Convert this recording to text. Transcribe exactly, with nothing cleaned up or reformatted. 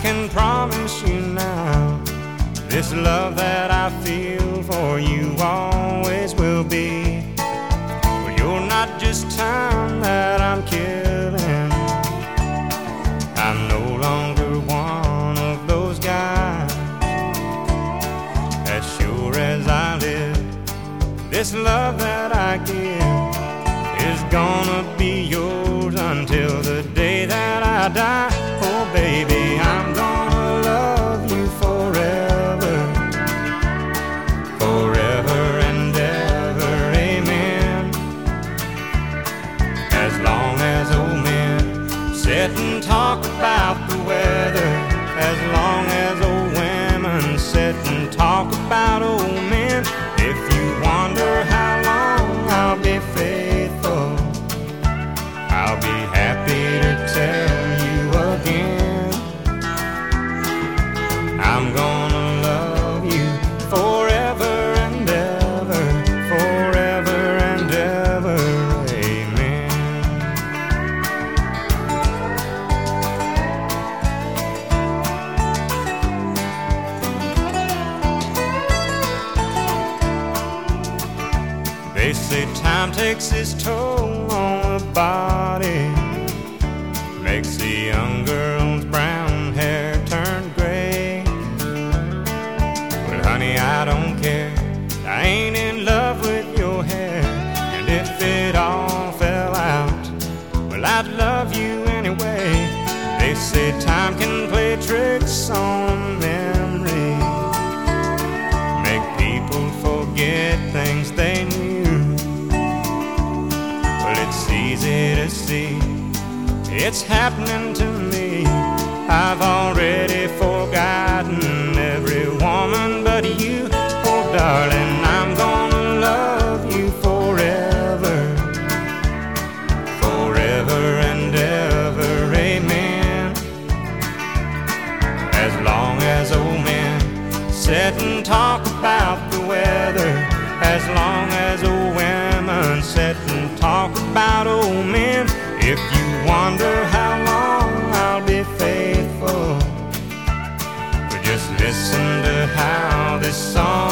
can promise you now, this love that I feel for you always will be. Well, you're not just time that I'm killing, I'm no longer one of those guys. As sure as I live, this love that I give is gonna be yours until the day that I die. Oh baby, I'm gonna love you forever, forever and ever, amen. As long as old men sit and talk about the weather, as long as old women sit and talk about old men, if you wonder how long I'll be faithful, I'll be happy to tell you again, I'm gonna love you forever and ever, forever and ever, amen. They say time takes its toll on the body, makes the young girl's brown hair turn gray. Well, honey, I don't care, I ain't in love with your hair, and if it all fell out, well, I'd love you anyway. They say time can play tricks on memory, make people forget things they knew. It's easy to see, it's happening to me. I've already forgotten every woman but you. Oh darling, I'm gonna love you forever, forever and ever, amen. As long as old men sit and talk about the weather, as long as old women sit and talk about old men, if you wonder how long I'll be faithful, well, just listen to how this song